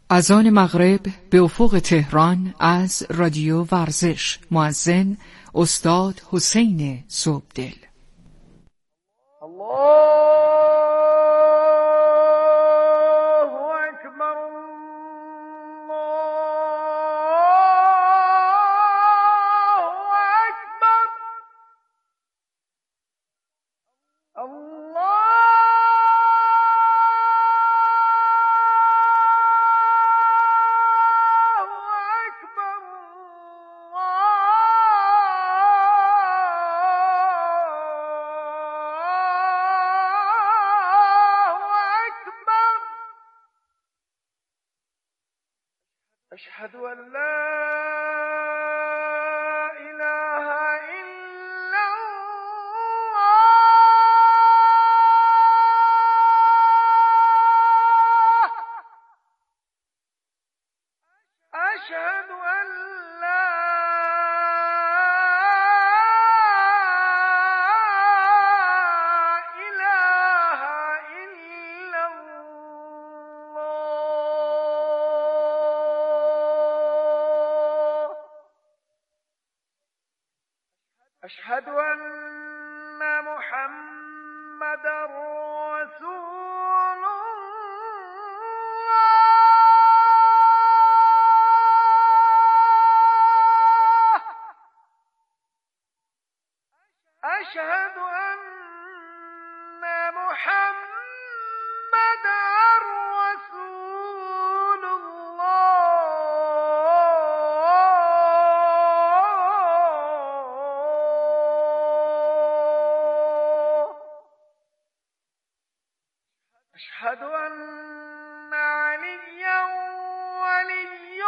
اذان مغرب به افق تهران از رادیو ورزش. مؤذن استاد حسین صبحدل. أشهد أن لا إله إلا الله. أشهد أن لا إله إلا الله. أشهد أن محمدًا رسول الله. أشهد أن محمدًا رسول الله. أشهد أن عليا ولي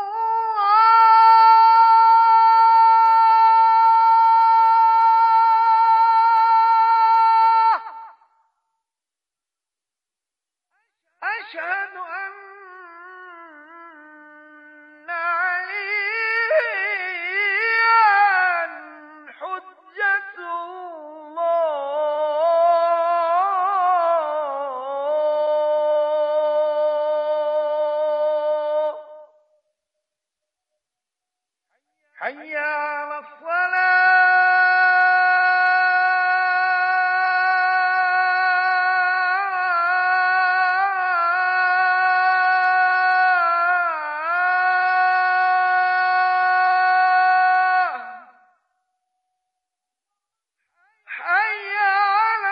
الله. أشهد أن عليا حجة الله. حي على الصلاة. حي على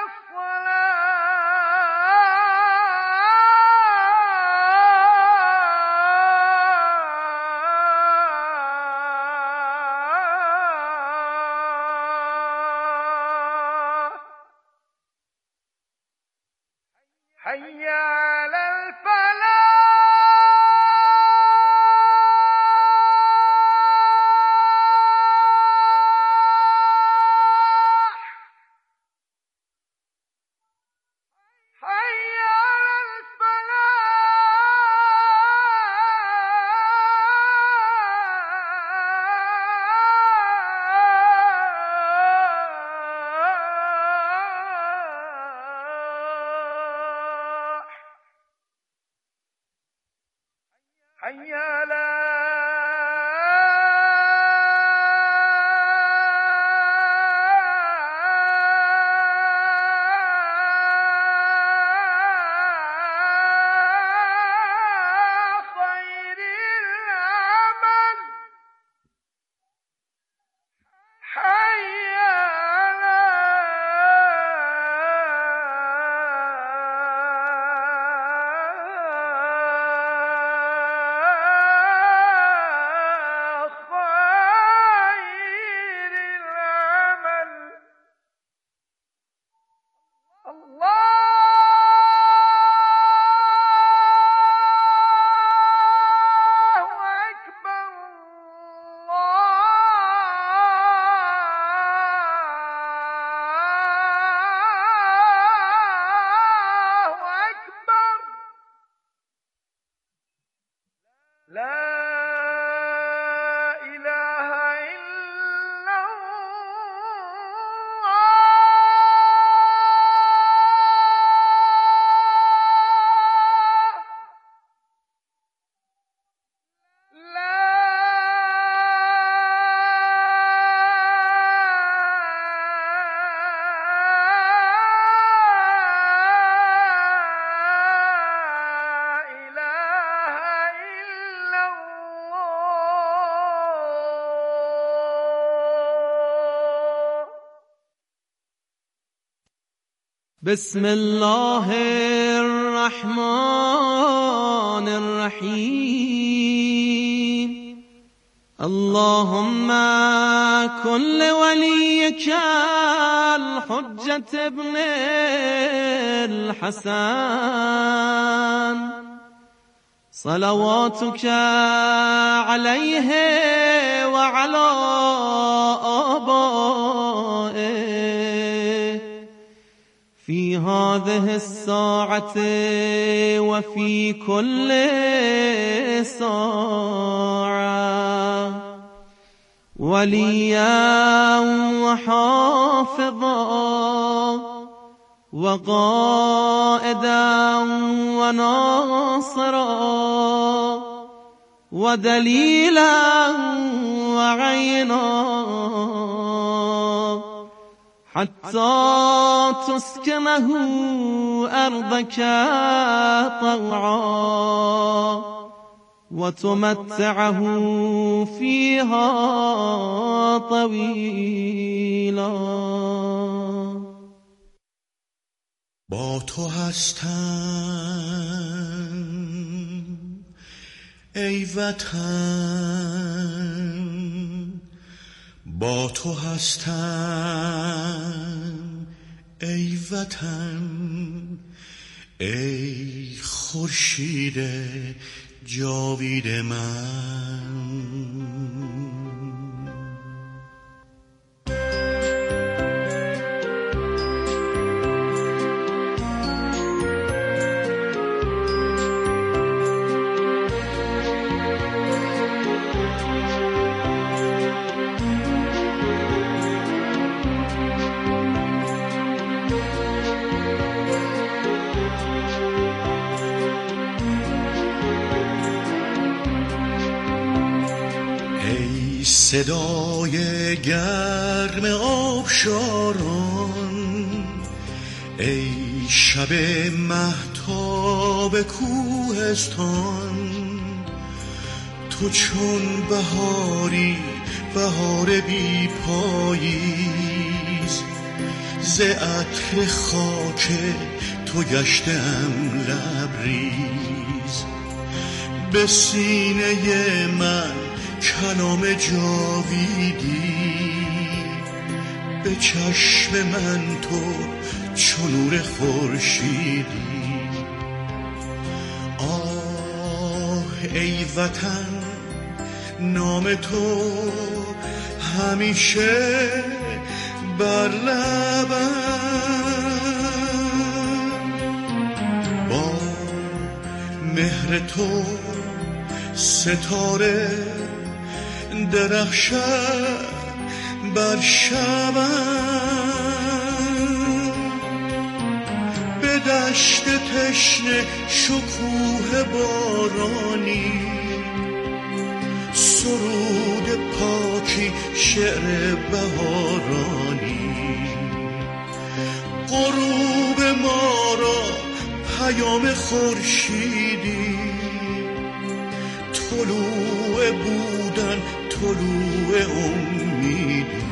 الصلاة. حي على الفلاح. حي على الفلاح. حي على خير العمل. حي على خير العمل. الله أكبر. الله أكبر. لا إله إلا الله. بسم الله الرحمن الرحیم. اللهم کن لولیک الحجة ابن الحسن صلواتك عليه وعلى آبائه في هذه الساعة وفي كل ساعة وليا وحافظا وقائدا وناصرا ودليلا وعينا حتى تسكنه أرضك طوعا وتمتعه فيها طويلا. با تو هستم ای وطن، با تو هستم ای وطن، ای خورشید جاوید من. صدای گرم آبشاران، ای شب مهتاب کوهستان، تو چون بهاری بهار بی پاییز، ز عطر خاک تو گشتم لبریز. به سینه من کلام جاویدی، به چشم من تو چون نور خورشیدی. آه ای وطن، نام تو همیشه بر لبم، با مهر تو ستاره درخشد بر شبم. به دشت تشنه شکوه بارانی، سرود پاکی شعر بهارانی. غروب ما را پیام خورشیدی، طلوع بودن طلوع امیدی.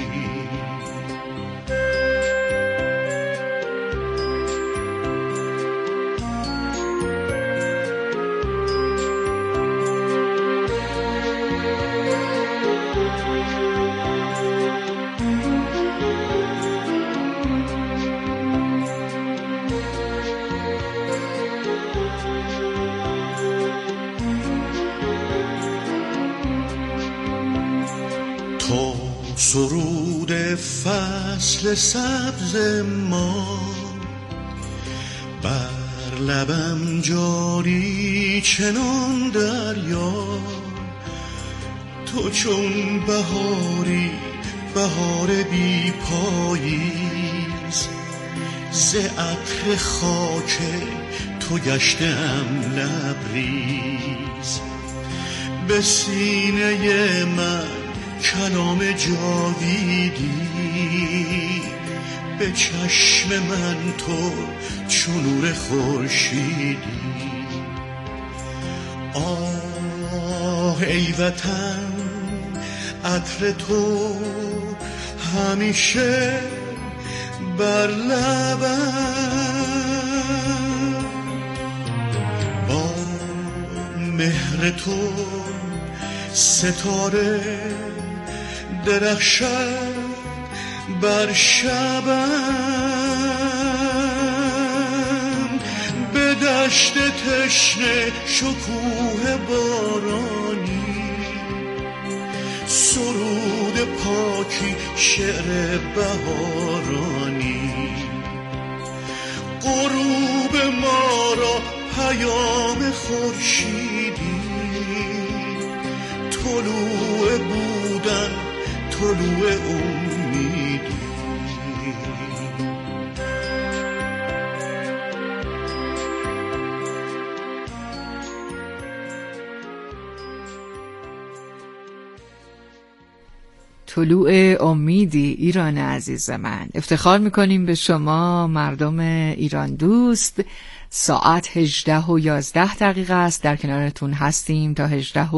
تو سرود فصل سبز ما، بر لبم جاری چنان دریا. تو چون بهاری بهار بی پاییز، ز عطر خاک تو گشتم لبریز. به سینه من کلام جاویدی، به چشم من تو چون نور خورشیدی. آه ای وطن، عطر تو همیشه بر لبم، با مهر تو ستاره درخشد بر شبم، به دشت تشنه شکوه بارانی، سرود پاکی شعر بهارانی، غروب ما را پیام خورشیدی، طلوع بودن طلوع امیدی. طلوع امیدی ایران عزیز من. افتخار میکنیم به شما مردم ایران دوست. ساعت 18:11 است. در کنارتون هستیم تا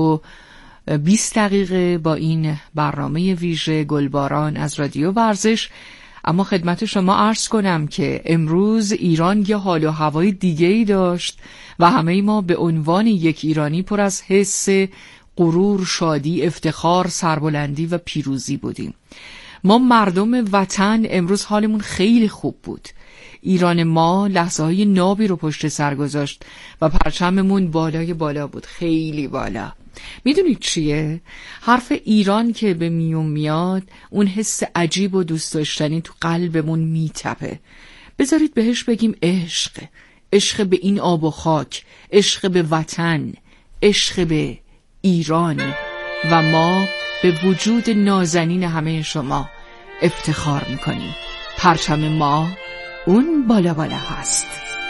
18:20 با این برنامه ویژه گلباران از رادیو ورزش. اما خدمت شما عرض کنم که امروز ایران یه حال و هوای دیگه‌ای داشت و همه ما به عنوان یک ایرانی پر از حس غرور، شادی، افتخار، سربلندی و پیروزی بودیم. ما مردم وطن امروز حالمون خیلی خوب بود. ایران ما لحظه های نابی رو پشت سر گذاشت و پرچممون بالای بالا بود، خیلی بالا. میدونید چیه؟ حرف ایران که به میون میاد اون حس عجیب و دوست داشتنی تو قلبمون میتپه. بذارید بهش بگیم عشق. عشق به این آب و خاک، عشق به وطن، عشق به ایران. و ما به وجود نازنین همه شما افتخار میکنیم. پرچم ما اون بالا بالا هست.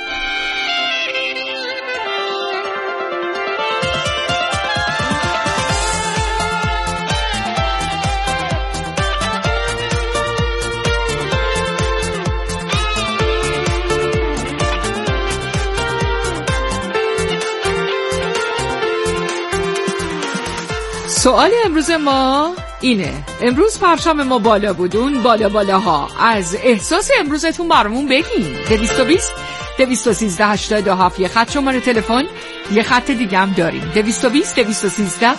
سوال امروز ما اینه. امروز پرچم ما بالا بود، اون بالا بالاها. از احساس امروزتون برامون بگین. 220 213 87 یه خط شماره تلفن، یه خط دیگه هم داریم 220 213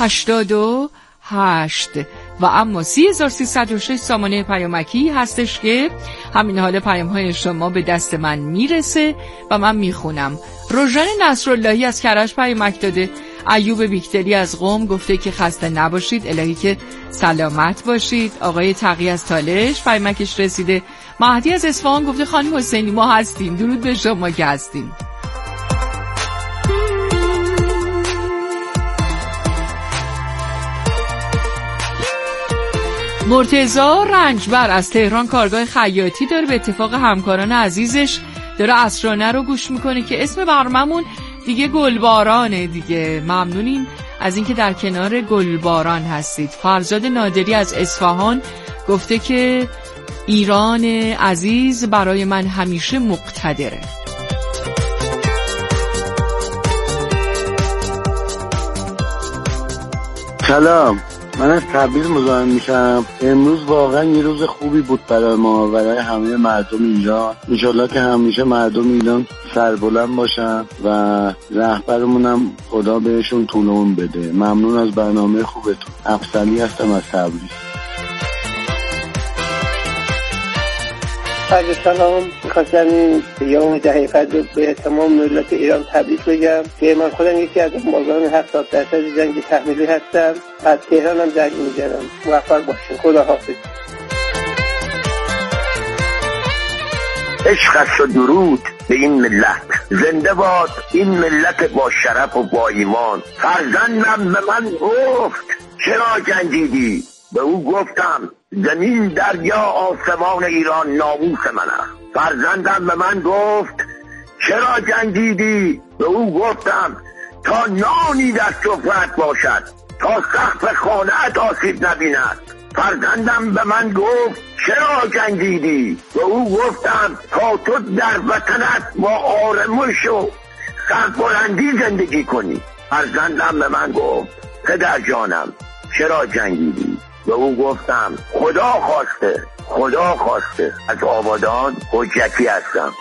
88 و اما 3306 سامانه پیامکی هستش که همین حال پیام‌های شما به دست من میرسه و من میخونم. روژن نصراللهی از کرج پیامک داده. ایوب بیکتری از قم گفته که خسته نباشید، الهی که سلامت باشید. آقای تقی از تالش پیامکش رسیده. مهدی از اصفهان گفته خانم حسینی ما هستیم، درود به شما که هستیم. مرتضی رنجبر از تهران کارگاه خیاطی داره، به اتفاق همکاران عزیزش داره اسرانه رو گوش میکنه که اسم برنامه‌مون دیگه گلبارانه دیگه. ممنونیم از اینکه در کنار گلباران هستید. فرزاد نادری از اصفهان گفته که ایران عزیز برای من همیشه مقتدره. سلام، من از تبریز مزاحم میشم. امروز واقعا یه روز خوبی بود برای ما، برای همه مردم ایران. انشالله که همیشه مردم ایران سربلند باشن و رهبرمونم خدا بهشون طول عمر بده. ممنون از برنامه خوبتون. افضلی هستم از تبریز. سلام، می‌خواستم یوم دهه فجر به تمام ملت ایران تبریک بگم که من خودم یکی از مردان 70% جنگ تحمیلی هستم. از تهرانم زنگ می‌زنم. موفق باشین. خداحافظ. عشق است و درود به این ملت. زنده باد این ملت با شرف و با ایمان. فرزندم به من گفت چرا جنگیدی؟ به او گفتم زمین، دریا، آسمان ایران ناموس من است. فرزندم به من گفت چرا جنگیدی؟ به او گفتم تا نانی در سفره‌ات باشد، تا سقف خانه‌ات آسیب نبیند. فرزندم به من گفت چرا جنگیدی؟ به او گفتم تا تو در وطنت با آرامش و سربلندی زندگی کنی. فرزندم به من گفت پدر جانم چرا جنگیدی؟ به او گفتم خدا خواسته، خدا خواسته از آبادان حجتی هستم.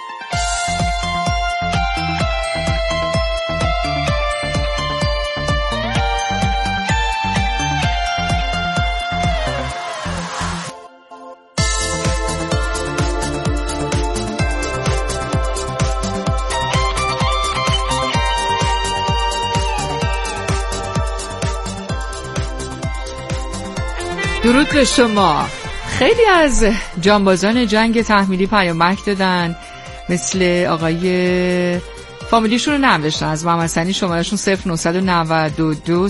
درود به شما. خیلی از جانبازان جنگ تحمیلی پیامک دادن، مثل آقای فامیلیشون رو نوشتن از محمد سنی، شمارهشون 0992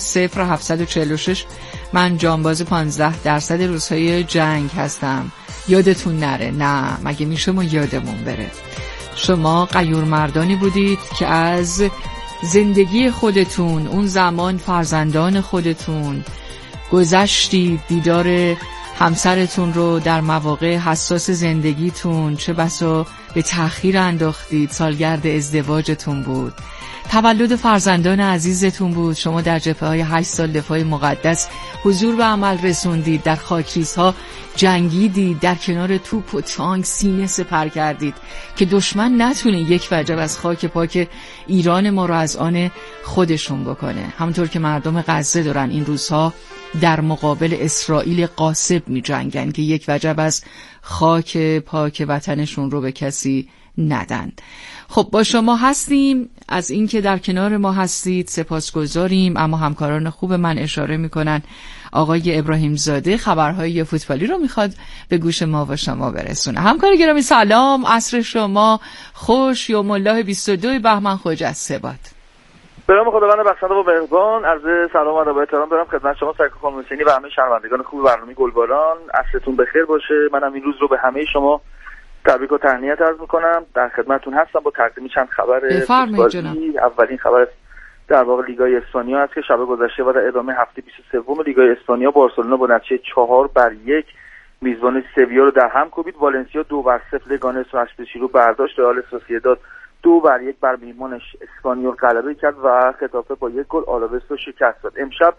0746. من جانباز 15% روزهای جنگ هستم، یادتون نره. نه مگه میشه ما یادمون بره؟ شما غیور مردانی بودید که از زندگی خودتون، اون زمان فرزندان خودتون گذشتید، دیدار همسرتون رو در مواقع حساس زندگیتون چه بسا به تأخیر انداختید. سالگرد ازدواجتون بود، تولد فرزندان عزیزتون بود. شما در جبهه‌های 8 سال دفاع مقدس حضور به عمل رسوندید، در خاکریزها جنگیدید، در کنار توپ و تانک سینه سپر کردید که دشمن نتونه یک وجب از خاک پاک ایران ما رو از آن خودشون بکنه. همونطور که مردم غزه دارن این روزها در مقابل اسرائیل غاصب می جنگن که یک وجب از خاک پاک وطنشون رو به کسی ندن. خب با شما هستیم، از اینکه در کنار ما هستید سپاسگزاریم. اما همکاران خوب من اشاره میکنن آقای ابراهیم زاده خبرهای فوتبالی رو میخواد به گوش ما و شما برسونه. همکار گرامی سلام، عصر شما خوش. یوم الله 22 بهمن خجسته باد. به نام خداوند بخشنده و مهربان. عرض سلام و ادب و احترام دارم خدمت شما سرکار خانم حسینی و همه شنوندگان خوب برنامه گلباران. عصرتون بخیر باشه. منم این روز رو به همه شما تبریک و تهنیت عرض میکنم. در خدمتتون هستم با تقدیم چند خبر فوتبالی. اولین خبر در واقع لیگای اسپانیا است که شب گذشته و در ادامه هفته 23 لیگای اسپانیا بارسلونا با نتیجه 4-1 میزبان سویا رو در هم کوبید. والنسیا 2-0 لگانس رو رو برداشت. رئال سوسییداد 2-1 بر میهمانش اسپانیول غلبه کرد و خطافه با 1 گل آلاوس رو شکست داد. امشب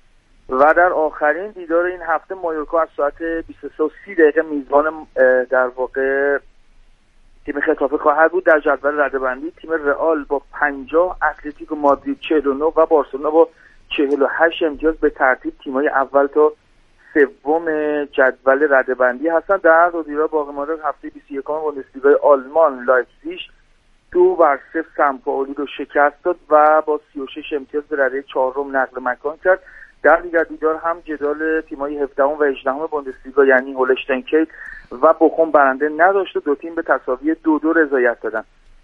و در آخرین دیدار این هفته مایورکا از ساعت 23:30 میزبان در واقع تیم خطافه خواهد بود. در جدول رده‌بندی تیم رئال با 50، اتلتیکو مادرید 49 و بارسلونا با 48 امتیاز به ترتیب تیم‌های اول تا سوم جدول رده‌بندی هستند. در دو دیدار باقی مانده هفته 21 بوندسلیگای آلمان لایپزیگ 2-0 سمپائولی رو شکست داد و با 36 امتیاز به رده 4 نقل مکان کرد. در دیگر دیدار هم جدال تیم‌های 17 و 18 بوندسلیگا یعنی هولشتاین کیل و بوخوم برنده نداشت و دو تیم به تساوی 2-2 رضایت دادن.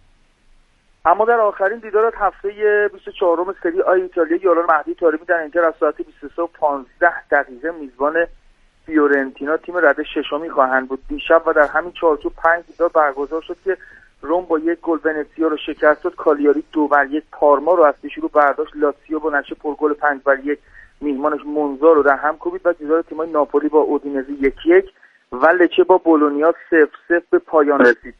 اما در آخرین دیدارات هفته 24 سری آ ایتالیا یاران مهدی طارمی در اینتر از ساعت 23:15 میزبان فیورنتینا تیم رده ششمی خواهند بود. دیشب و در همین چارچوب 5 دیدار برگزار شد که روم با 1 گل ونتسیا رو شکست داد. کالیاری 2-1 پارما رو از پیش رو برداشت. لاتزیو با نتیجه پرگل 5-1 میهمانش مونزا رو در هم کوبید و دیدار تیم‌های ناپولی با اودینزه 1-1 و لچه با بولونیا 0-0 به پایان رسید.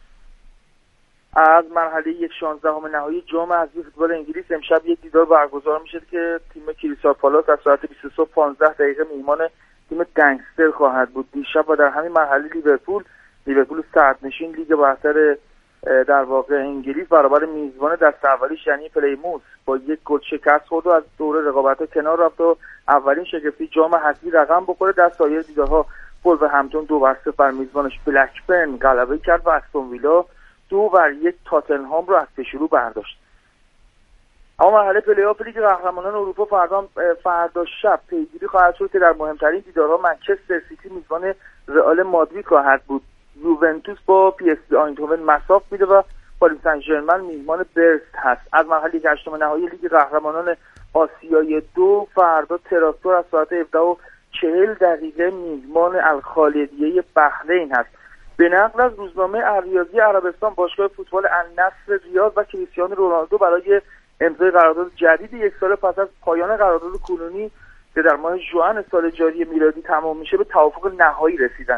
از مرحله 1/16 نهایی جام حذفی فوتبال انگلیس امشب یک دیدار برگزار میشه که تیم کریستال پالاس از ساعت 22:15 میهمان تیم گنگستر خواهد بود. دیشب و در همین مرحله لیورپول صدرنشین لیگ برتر در واقع انگلیس برابر میزبان دست اولیش یعنی پلیموث با 1 گل شکست خورد و از دوره رقابت‌ها کنار رفت و اولین شگفتی جام حذفی رقم بخوره. در سایر دیدارها ولورهمپتون 2-0 بر میزبانش بلکبرن غلبه کرد و استون ویلا 2-1 تاتنهام رو از پیش رو برداشت. اما مرحله پلی‌آف لیگ قهرمانان اروپا فردا شب پیگیری خواهد شد که در مهمترین دیدارها منچستر سیتی میزبان رئال مادرید خواهد بود. یوونتوس با پی اس وی آینتوون مساف میده و پاریس سن ژرمن میهمان برست هست. از مرحله 8 نهایی لیگ قهرمانان آسیای 2 فردا تراکتور از ساعت 17:40 میزبان الخالدیه بحرین هست. به نقل از روزنامه اریاضی عربستان باشگاه فوتبال النصر ریاض و کریستیانو رونالدو برای امضای قرارداد جدید 1 سال پس از پایان قرارداد کنونی که در ماه ژوئن سال جاری میلادی تمام میشه به توافق نهایی رسیدند.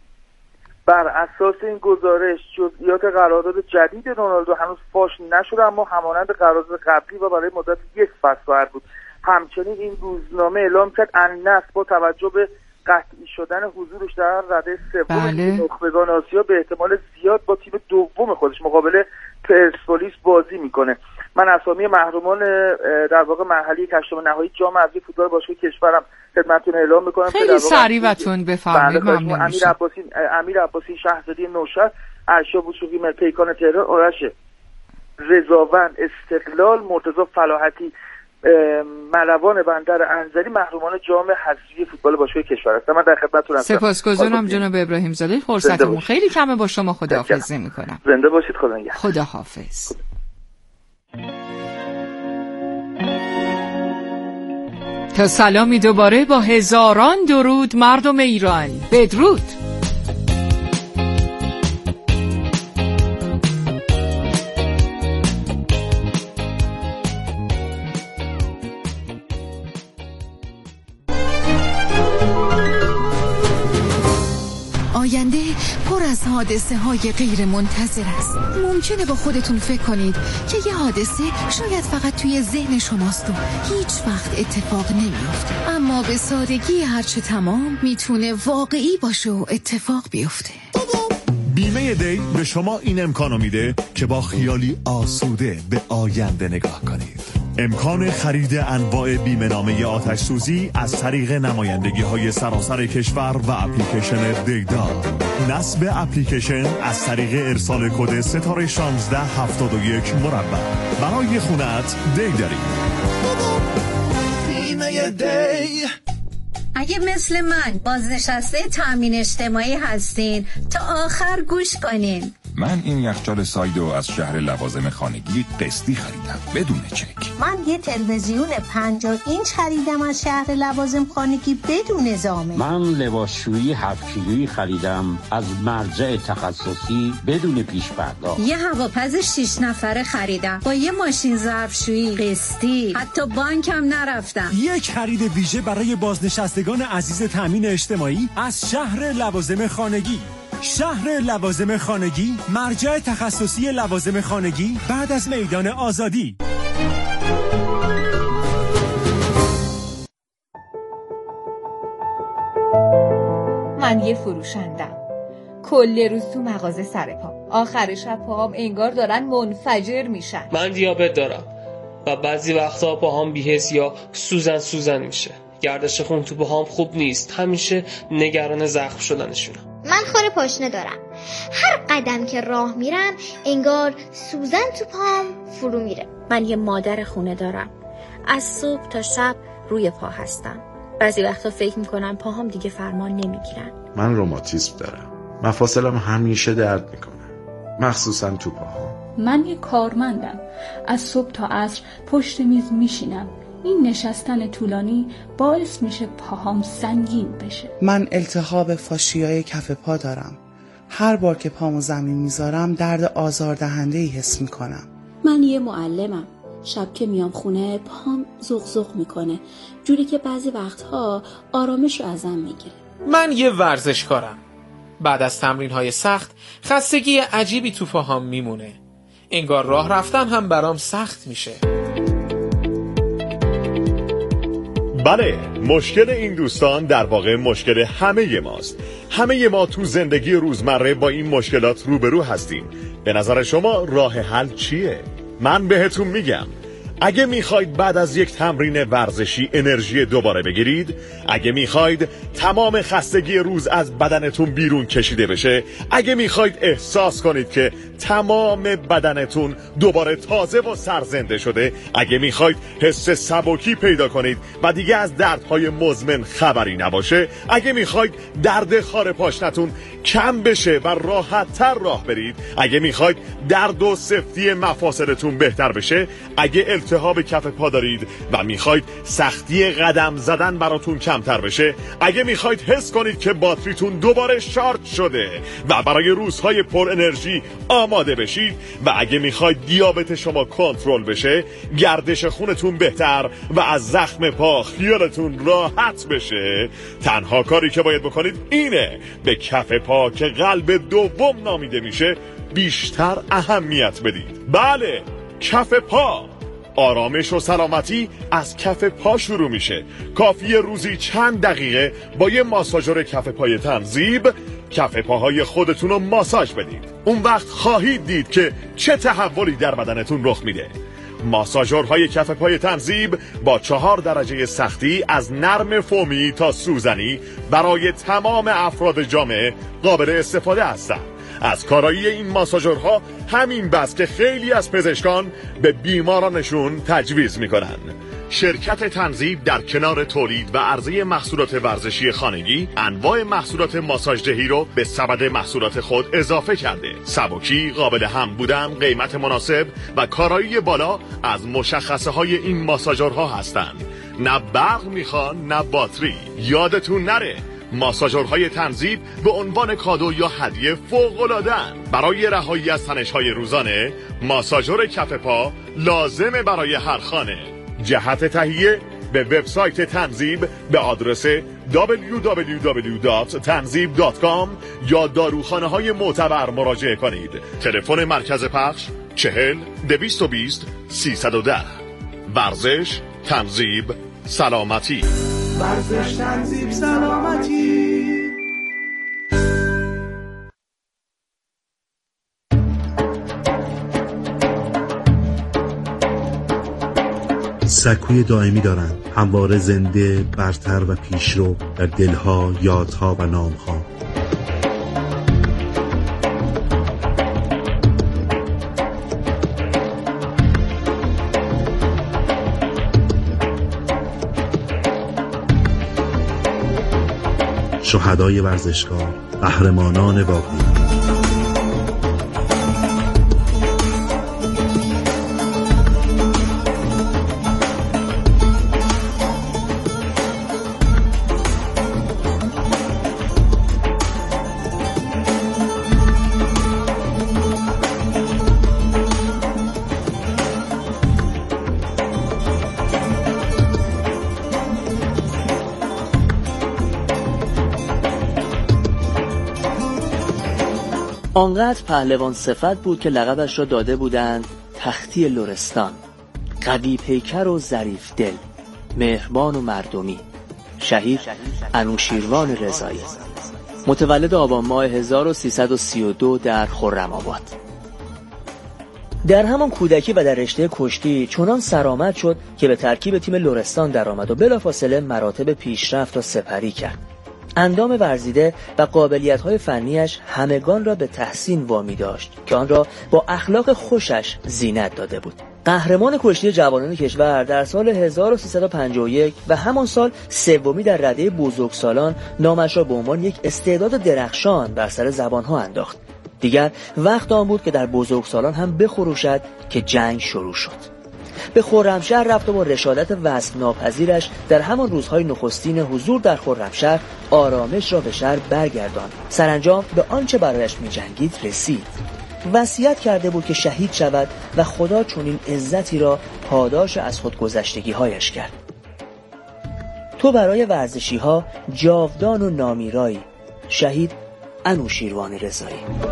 بر اساس این گزارش جزئیات قرارداد جدید رونالدو هنوز فاش نشده اما همانند قرارداد قبلی و برای مدت 1 فصل خواهد بود. همچنین این روزنامه اعلام کرد النصر با توجه به قطعی شدن حضورش در رده سوم نخبگان آسیا به احتمال زیاد با تیم دوم خودش مقابل پرسپولیس بازی میکنه. من اسامی محرومان در واقع مرحله هشتم نهایی جام حذفی فوتبال باشگاه کشورم خدمتتون اعلام میکنم. خیلی سریع بهتون بفرمایید. ممنون میشم. امیر عباسی شهزادی نوشهر، ارشاد وثوقی پیکان تهران، آرش رضاوند استقلال، مرتضی فلاحتی ملوان بندر انزلی محرومان جام حذفی فوتبال باشگاه کشور هستم. من در خدمتتون هستم. سپاسگزارم جناب ابراهیم زاده. فرصتمون خیلی کمه، با شما خداحافظی میکنم. زنده باشید. خدا نگهدار. خداحافظ. تا سلامی دوباره با هزاران درود مردم ایران. بدرود. آینده پر از حادثه‌های غیر منتظر است. ممکنه با خودتون فکر کنید که یه حادثه شاید فقط توی ذهن شماست و هیچ وقت اتفاق نمیفته، اما به سادگی هرچه تمام میتونه واقعی باشه و اتفاق بیفته. بیمه دی به شما این امکانو میده که با خیالی آسوده به آینده نگاه کنید. امکان خرید انواع بیمه نامه آتش سوزی از طریق نمایندگی‌های سراسر کشور و اپلیکیشن دیدا. نصب اپلیکیشن از طریق ارسال کد ستاره 1671 مربع. برای خونت دی داریم. بیمه دی. اگه مثل من بازنشسته تامین اجتماعی هستین تا آخر گوش کنین. من این یخچال سایدو از شهر لوازم خانگی قسطی خریدم بدون چک. من یه تلویزیون 50 اینچ خریدم از شهر لوازم خانگی بدون زامن. من لباسشویی 7 کیلویی خریدم از مرجع تخصصی بدون پیش پرداخت. یه هواپز 6 نفره خریدم با یه ماشین ظرفشویی قسطی، حتی بانکم نرفتم. یک خرید ویژه برای بازنشستگان عزیز تامین اجتماعی از شهر لوازم خانگی. شهر لوازم خانگی، مرجع تخصصی لوازم خانگی بعد از میدان آزادی. من یه فروشندم، کل روز تو مغازه سر پا، آخر شب پاهام انگار دارن منفجر میشن. من دیابت دارم و بعضی وقتا پاهام بی‌حس یا سوزن میشه. گردش خون تو پاهام خوب نیست، همیشه نگران زخم شدنشونم. من خور پاشنه دارم، هر قدم که راه میرم انگار سوزن تو پام فرو میره. من یه مادر خونه دارم، از صبح تا شب روی پا هستم. بعضی وقتا فکر میکنم پاهام دیگه فرمان نمیگیرن. من روماتیسم دارم، مفاصلم همیشه درد میکنه، مخصوصا تو پاهام. من یه کارمندم، از صبح تا عصر پشت میز میشینم. این نشستن طولانی باعث میشه پاهام سنگین بشه. من التهاب فاشیای کف پا دارم. هر بار که پامو زمین میذارم درد آزاردهنده‌ای حس میکنم. من یه معلمم، شب که میام خونه پاهم زغزغ میکنه، جوری که بعضی وقتها آرامش رو ازم میگیره. من یه ورزشکارم، بعد از تمرین‌های سخت خستگی عجیبی تو پاهام میمونه، انگار راه رفتن هم برام سخت میشه. بله، مشکل این دوستان در واقع مشکل همه ماست. همه ما تو زندگی روزمره با این مشکلات روبرو هستیم. به نظر شما راه حل چیه؟ من بهتون میگم، اگه میخواید بعد از یک تمرین ورزشی انرژی دوباره بگیرید، اگه میخواید تمام خستگی روز از بدنتون بیرون کشیده بشه، اگه میخواید احساس کنید که تمام بدنتون دوباره تازه و سرزنده شده، اگه میخواید حس سبکی پیدا کنید و دیگه از دردهای مزمن خبری نباشه، اگه میخواید درد خار پاشنتون کم بشه و راحت تر راه برید، اگه میخواید درد و سفتی مفاصلتون بهتر بشه، اگه التهاب کف پا دارید و میخواید سختی قدم زدن براتون کمتر بشه، اگه میخواید حس کنید که باتریتون دوباره شارژ شده و برای روزهای پر انرژی آماده بشید، و اگه میخواید دیابت شما کنترل بشه، گردش خونتون بهتر و از زخم پا خیالتون راحت بشه، تنها کاری که باید بکنید اینه به کف پا که قلب دوم نامیده میشه بیشتر اهمیت بدید. بله، کف پا. آرامش و سلامتی از کف پا شروع میشه. کافیه روزی چند دقیقه با یه ماساژور کف پای تنظیب کف پاهای خودتون رو ماساژ بدید. اون وقت خواهید دید که چه تحولی در بدنتون رخ میده. ماساژورهای کف پای تنظیب با 4 درجه سختی از نرم فومی تا سوزنی برای تمام افراد جامعه قابل استفاده هستند. از کارایی این ماساژورها همین بس که خیلی از پزشکان به بیمارانشون تجویز میکنن. شرکت تنظیب در کنار تولید و عرضه محصولات ورزشی خانگی انواع محصولات ماساژدهی رو به سبد محصولات خود اضافه کرده. سبکی، قابل هم بودن، قیمت مناسب و کارایی بالا از مشخصه های این ماساژورها هستند. نه برق میخوان نه باتری. یادتون نره ماساژورهای تنظیب به عنوان کادو یا هدیه فوق‌العاده‌اند. برای رهایی از تنش‌های روزانه ماساژور کف پا لازمه برای هر خانه. جهت تهیه به وبسایت تنظیب به آدرس www.tanzib.com یا داروخانه‌های معتبر مراجعه کنید. تلفن مرکز پخش 40 220 310. ورزش، تنظیب، سلامتی. ورزش، تنظیب، سلامتی. سکوی دائمی دارند، همواره زنده، برتر و پیشرو در دلها، یادها و نامها. شهدای ورزشکار، قهرمانان واقعی. آنقدر پهلوان صفت بود که لقبش را داده بودند تختی لرستان. قوی پیکر و ظریف دل، مهربان و مردمی. شهید انوشیروان رضایی، متولد آبان ماه 1332 در خرم‌آباد. در همان کودکی و در رشته کشتی چنان سرآمد شد که به ترکیب تیم لرستان درآمد و بلافاصله مراتب پیشرفت را سپری کرد. اندام ورزیده و قابلیت‌های فنیش همگان را به تحسین وامی داشت که آن را با اخلاق خوشش زینت داده بود. قهرمان کشتی جوانان کشور در سال 1351 و همان سال سومی در رده بزرگسالان نامش را به عنوان یک استعداد درخشان بر سر زبانها انداخت. دیگر وقت آن بود که در بزرگسالان هم بخروشد که جنگ شروع شد. به خرمشهر رفت و با رشادت وصف ناپذیرش در همان روزهای نخستین حضور در خرمشهر آرامش را به شهر برگرداند. سرانجام به آنچه برایش می‌جنگید رسید. وصیت کرده بود که شهید شود و خدا چنین عزتی را پاداش از خودگذشتگی‌هایش کرد. تو برای ورزشی‌ها جاودان و نامیرایی. شهید انوشیروان رضایی.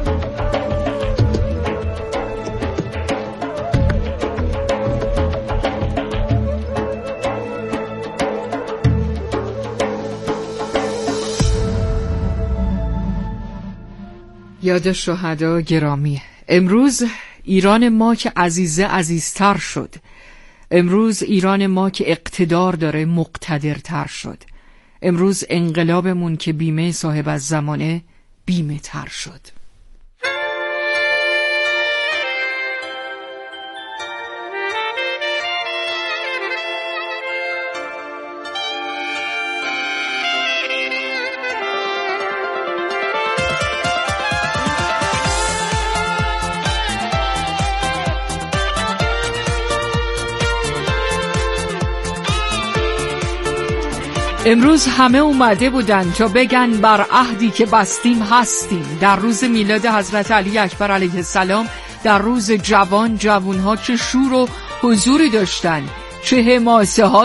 یاد شهدا گرامی. امروز ایران ما که عزیزه عزیزتر شد. امروز ایران ما که اقتدار داره مقتدرتر شد. امروز انقلابمون که بیمه صاحب از زمانه بیمه تر شد. امروز همه اومده بودن تا بگن بر عهدی که بستیم هستیم. در روز میلاد حضرت علی اکبر علیه السلام، در روز جوانها چه شور و حضوری داشتن، چه حماسه ها